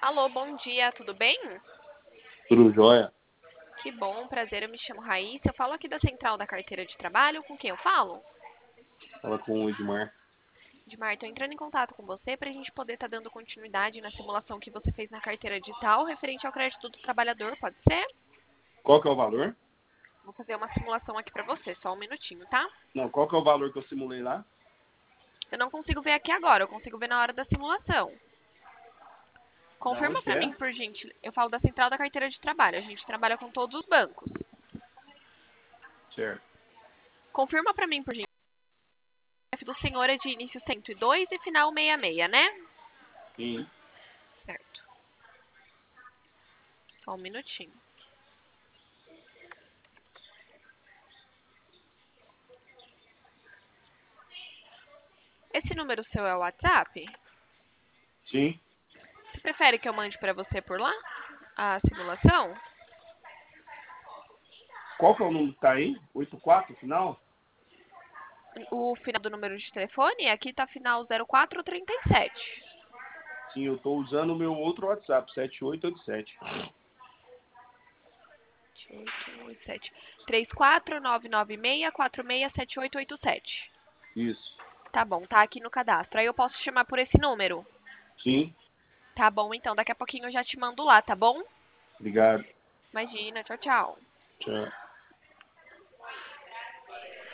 Alô, bom dia, tudo bem? Tudo jóia? Que bom, prazer, eu me chamo Raíssa, eu falo aqui da Central da Carteira de Trabalho, com quem eu falo? Fala com o Edmar. Edmar, estou entrando em contato com você para a gente poder estar dando continuidade na simulação que você fez na carteira digital referente ao crédito do trabalhador, pode ser? Qual que é o valor? Vou fazer uma simulação aqui para você, só um minutinho, tá? Não, qual que é o valor que eu simulei lá? Eu não consigo ver aqui agora, eu consigo ver na hora da simulação. Da Confirma onde que para é? mim, por gentileza. Eu falo da Central da Carteira de Trabalho, a gente trabalha com todos os bancos. Certo. Confirma para mim, por gentileza. O do senhor é de início 102 e final 66, né? Sim. Certo. Só um minutinho. Esse número seu é o WhatsApp? Sim. Você prefere que eu mande para você por lá a simulação? Qual que é o número que tá aí? 84, final? O final do número de telefone aqui tá final 0437. Sim, eu tô usando o meu outro WhatsApp, 7887. 7887. 34996467887. Isso. Tá bom, tá aqui no cadastro. Aí eu posso te chamar por esse número. Sim. Tá bom, então daqui a pouquinho eu já te mando lá, tá bom? Obrigado. Imagina, tchau, tchau. Tchau.